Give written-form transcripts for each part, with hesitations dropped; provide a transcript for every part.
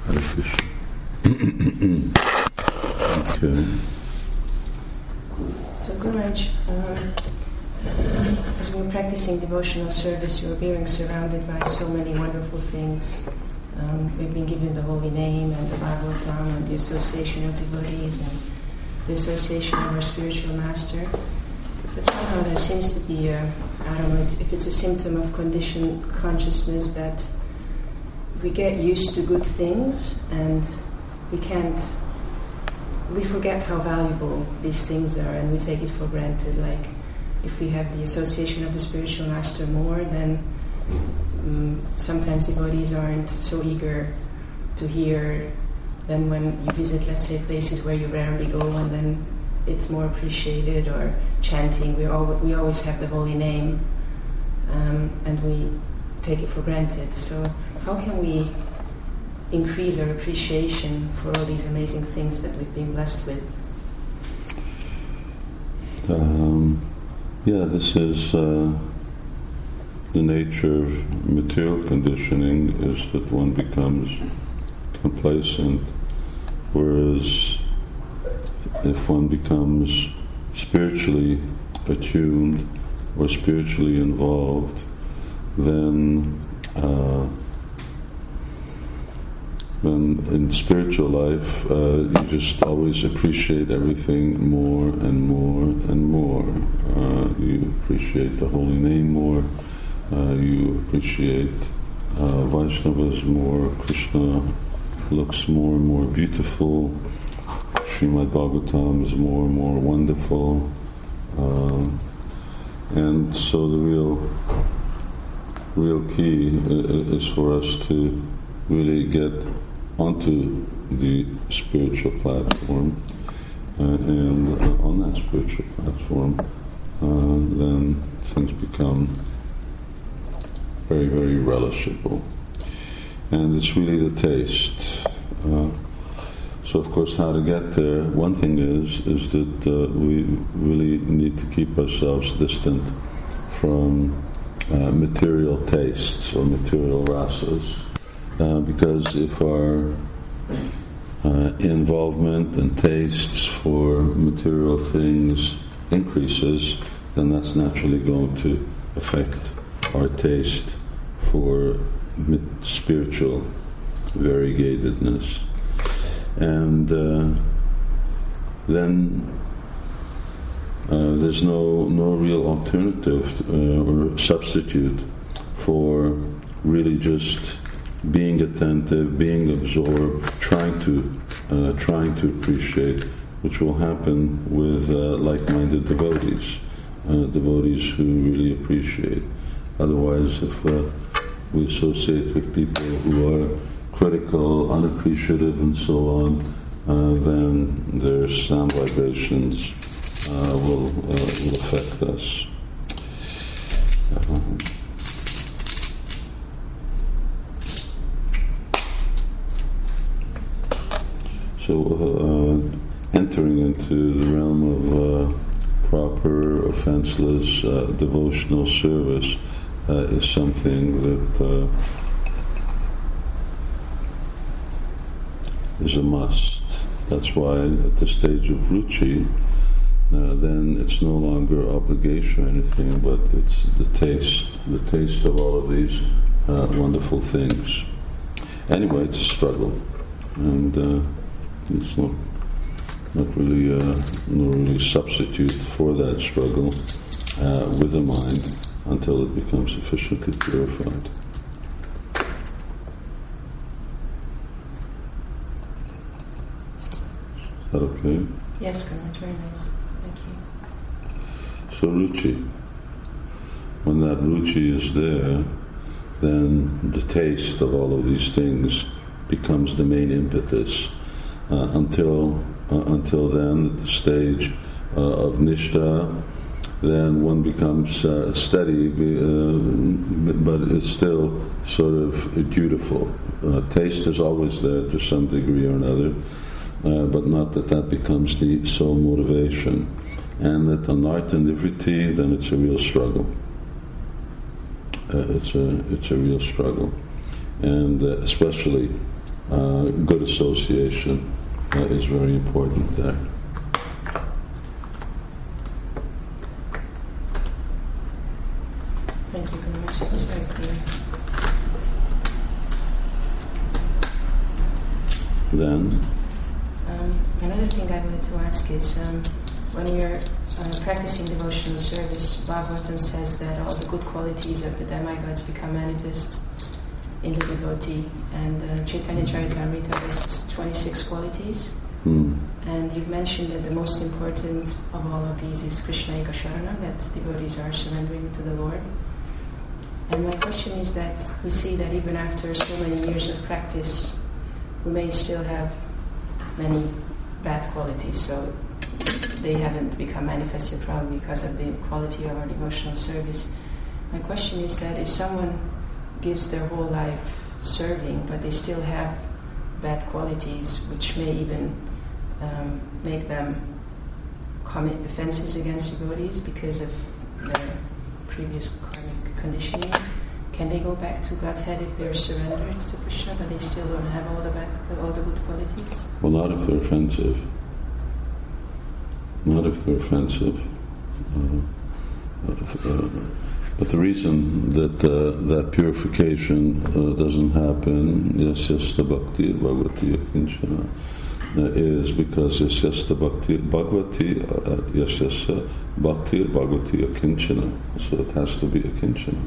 Hare Krishna. Okay. So Guraj, as we're practicing devotional service, we're being surrounded by so many wonderful things. We've been given the holy name and the Bhagavatam and the association of devotees and the association of our spiritual master. But somehow there seems to be I don't know if it's a symptom of conditioned consciousness that we get used to good things and we forget how valuable these things are and we take it for granted. Like if we have the association of the spiritual master more, then sometimes devotees aren't so eager to hear than when you visit, let's say, places where you rarely go, and then it's more appreciated. Or chanting, we always have the holy name, and we take it for granted. So how can we increase our appreciation for all these amazing things that we've been blessed with? This is the nature of material conditioning, is that one becomes complacent, whereas if one becomes spiritually attuned or spiritually involved, then in spiritual life you just always appreciate everything more and more and more. You appreciate the holy name more, you appreciate Vaishnavas more, Krishna looks more and more beautiful, Srimad Bhagavatam is more and more wonderful, and so the real key is for us to really get onto the spiritual platform, and on that spiritual platform then things become very, very relishable, and it's really the taste. So of course, how to get there, one thing is that we really need to keep ourselves distant from material tastes or material rasas, because if our involvement and tastes for material things increases, then that's naturally going to affect our taste for spiritual variegatedness. And then there's no real alternative or substitute for really just being attentive, being absorbed, trying to appreciate, which will happen with like-minded devotees, devotees who really appreciate. Otherwise, if we associate with people who are critical, unappreciative, and so on, then their sound vibrations will affect us. So, entering into the realm of proper, offenseless, devotional service is something that is a must. That's why at the stage of ruchi, then it's no longer obligation or anything, but it's the taste of all of these wonderful things. Anyway, it's a struggle, and it's not really no really substitute for that struggle with the mind until it becomes sufficiently purified. Is that okay? Yes, Guraj, very nice. Thank you. So ruchi. When that ruchi is there, then the taste of all of these things becomes the main impetus. Until then, at the stage of nishtha, then one becomes steady, but it's still sort of dutiful. Taste is always there to some degree or another, but not that becomes the sole motivation. And that on art and nivritti, then it's a real struggle. It's a real struggle, and especially good association is very important there. Thank you very much. It's very clear. Then? Another thing I wanted to ask is, when you're practicing devotional service, Bhagavatam says that all the good qualities of the demigods become manifest in the devotee, and Chaitanya Charitamrita lists 26 qualities. And you've mentioned that the most important of all of these is Krishna Eka Sharanam, that devotees are surrendering to the Lord. And my question is that we see that even after so many years of practice, we may still have many bad qualities, so they haven't become manifested probably because of the quality of our devotional service. My question is that if someone gives their whole life serving, but they still have bad qualities, which may even make them commit offenses against devotees because of their previous karmic conditioning, can they go back to Godhead if they're surrendered to Krishna, but they still don't have all the good qualities? Well, not if they're offensive. Not if they're offensive. But the reason that that purification doesn't happen, yasyasta bhakti bhagavati akinchana, is because yasyasta bhakti bhagavati yasyasta bhakti bhagavati akinchana. So it has to be akinchana.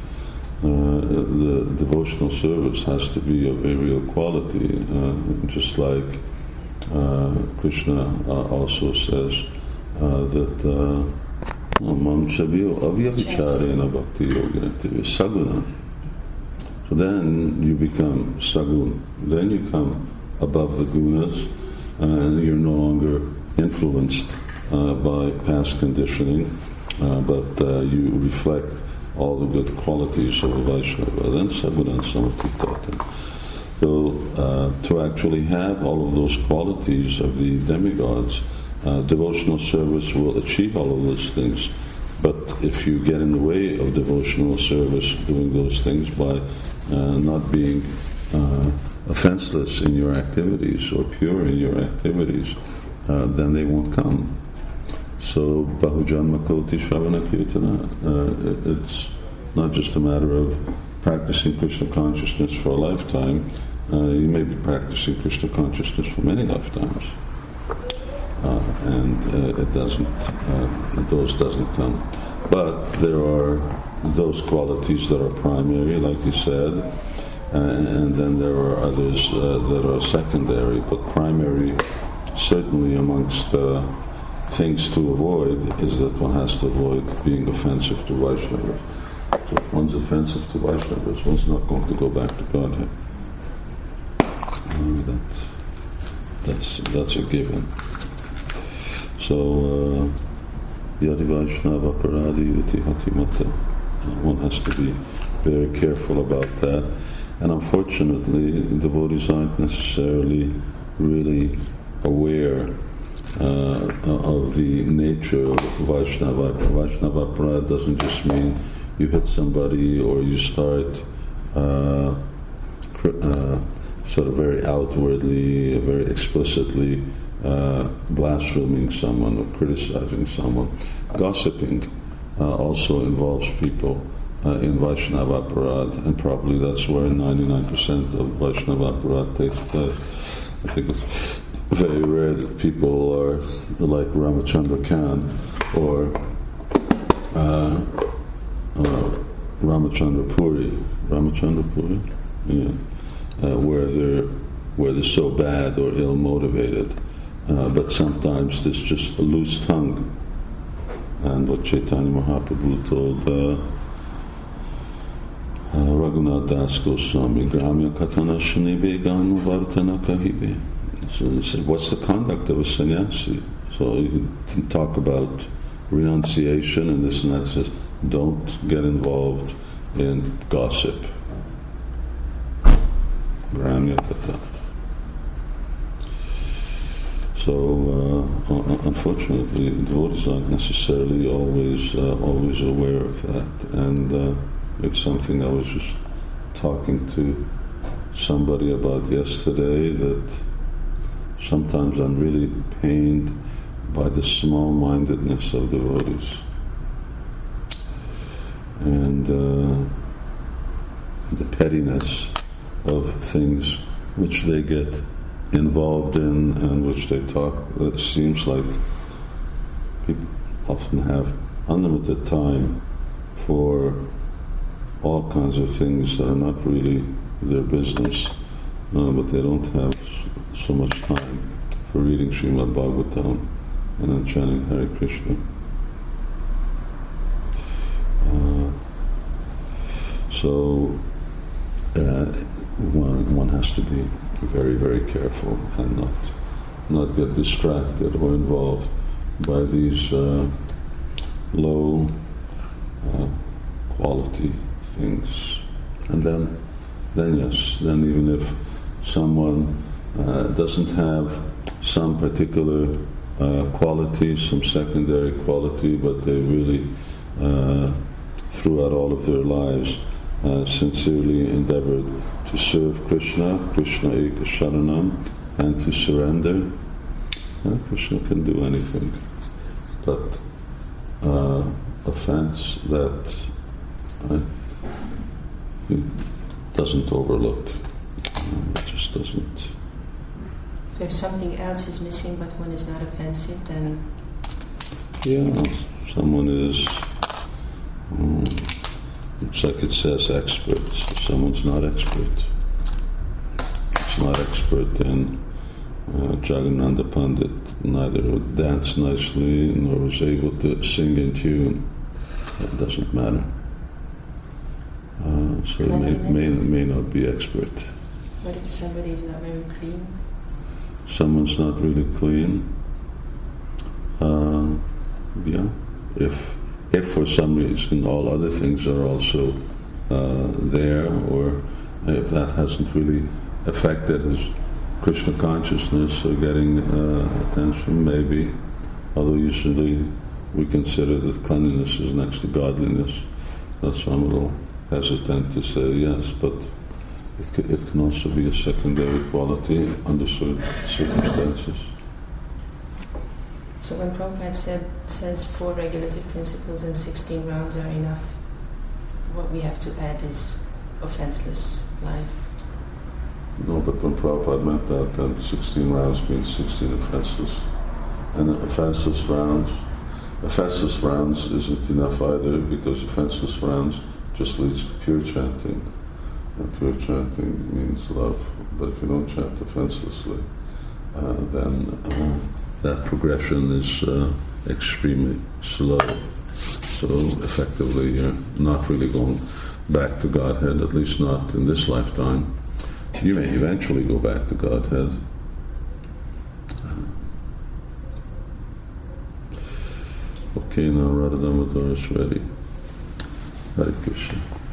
The devotional service has to be of a real quality, just like Krishna also says that Mam Shabyo Avyavicharena Bhakti Yoginati Saguna. So then you become Sagun. Then you come above the gunas, and you're no longer influenced by past conditioning, but you reflect all the good qualities of the Vaishnava. Then Saguna and Samatitata. So to actually have all of those qualities of the demigods, devotional service will achieve all of those things. But if you get in the way of devotional service, doing those things by not being offenseless in your activities or pure in your activities, then they won't come. So Bahujanma Koti Shravana Kirtana, it's not just a matter of practicing Krishna consciousness for a lifetime. You may be practicing Krishna consciousness for many lifetimes. And it doesn't, those doesn't come. But there are those qualities that are primary, like you said, and then there are others that are secondary. But primary, certainly amongst things to avoid, is that one has to avoid being offensive to Vaishnavas. So if one's offensive to Vaishnavas, one's not going to go back to Godhead. That's a given. So, Yadi Vaishnava Paradi Yuti Hatimata. One has to be very careful about that. And unfortunately, devotees aren't necessarily really aware of the nature of Vaishnava. Vaishnava Parad doesn't just mean you hit somebody or you start sort of very outwardly, very explicitly blaspheming someone or criticizing someone. Gossiping also involves people in Vaishnava Aparad, and probably that's where 99% of Vaishnava Aparad takes place. I think it's very rare that people are like Ramachandra Khan or Ramachandra Puri. Ramachandra Puri? Yeah. Where they're so bad or ill-motivated. But sometimes there's just a loose tongue. And what Chaitanya Mahaprabhu told Raghunath Das Goswami, Gramya Katana Shunibe Ganu Vartana Kahibe. So he said, what's the conduct of a sannyasi? So you can talk about renunciation and this and that. Says, don't get involved in gossip. Gramya Katana. So, unfortunately, devotees aren't necessarily always aware of that, and it's something I was just talking to somebody about yesterday that sometimes I'm really pained by the small-mindedness of devotees and the pettiness of things which they get involved in and which they talk. It seems like people often have unlimited time for all kinds of things that are not really their business, but they don't have so much time for reading Srimad Bhagavatam and then chanting Hare Krishna. So one has to be very, very careful and not get distracted or involved by these low quality things. And then even if someone doesn't have some particular quality, some secondary quality, but they really throughout all of their lives sincerely endeavored to serve Krishna Eka Sharanam, and to surrender. Krishna can do anything, but offense that he doesn't overlook. It just doesn't. So if something else is missing but one is not offensive, then... Yeah, someone is... it's like it says experts. If someone's not expert. It's not expert in Jagannatha Pandit neither would dance nicely nor was able to sing in tune. That doesn't matter. So it may not be expert. What if somebody is not very clean? Someone's not really clean. If for some reason all other things are also there, or if that hasn't really affected his Krishna consciousness or getting attention, maybe. Although usually we consider that cleanliness is next to godliness. That's why I'm a little hesitant to say yes, but it can also be a secondary quality under certain circumstances. So when Prabhupada says 4 regulative principles and 16 rounds are enough, what we have to add is offenseless life. No, but when Prabhupada meant that, then 16 rounds means 16 offenseless. And offenseless rounds isn't enough either, because offenseless rounds just leads to pure chanting. And pure chanting means love. But if you don't chant offenselessly, then that progression is extremely slow. So effectively you're not really going back to Godhead, at least not in this lifetime. You may eventually go back to Godhead. Okay, now Radha Damodar is ready. Hare Krishna.